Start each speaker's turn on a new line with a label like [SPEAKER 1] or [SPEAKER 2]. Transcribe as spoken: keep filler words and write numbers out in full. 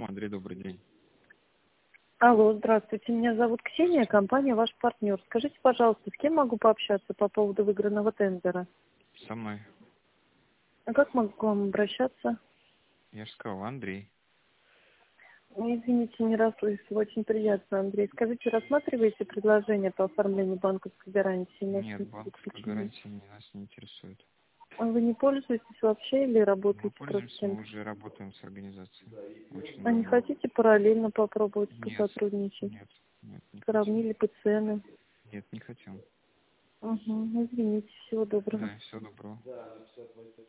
[SPEAKER 1] Андрей, добрый день.
[SPEAKER 2] Алло, здравствуйте. Меня зовут Ксения, компания «Ваш партнер». Скажите, пожалуйста, с кем могу пообщаться по поводу выигранного тендера?
[SPEAKER 1] Со мной.
[SPEAKER 2] А как могу к вам обращаться?
[SPEAKER 1] Я же сказал, Андрей.
[SPEAKER 2] Ой, Извините, не расслышала. Очень приятно, Андрей. Скажите, рассматриваете предложение по оформлению банковской гарантии на
[SPEAKER 1] Нет, банковская
[SPEAKER 2] обеспечение?
[SPEAKER 1] гарантия не- нас не интересует.
[SPEAKER 2] А вы не пользуетесь вообще или
[SPEAKER 1] Мы
[SPEAKER 2] работаете просто с
[SPEAKER 1] пользуемся, мы
[SPEAKER 2] кем-то?
[SPEAKER 1] уже работаем с организацией. Очень
[SPEAKER 2] А не
[SPEAKER 1] давно.
[SPEAKER 2] хотите параллельно попробовать
[SPEAKER 1] Нет,
[SPEAKER 2] посотрудничать?
[SPEAKER 1] нет, нет, не хотим.
[SPEAKER 2] Сравнили бы цены?
[SPEAKER 1] Нет, не хотим.
[SPEAKER 2] Угу, извините, всего доброго.
[SPEAKER 1] Да, всего доброго.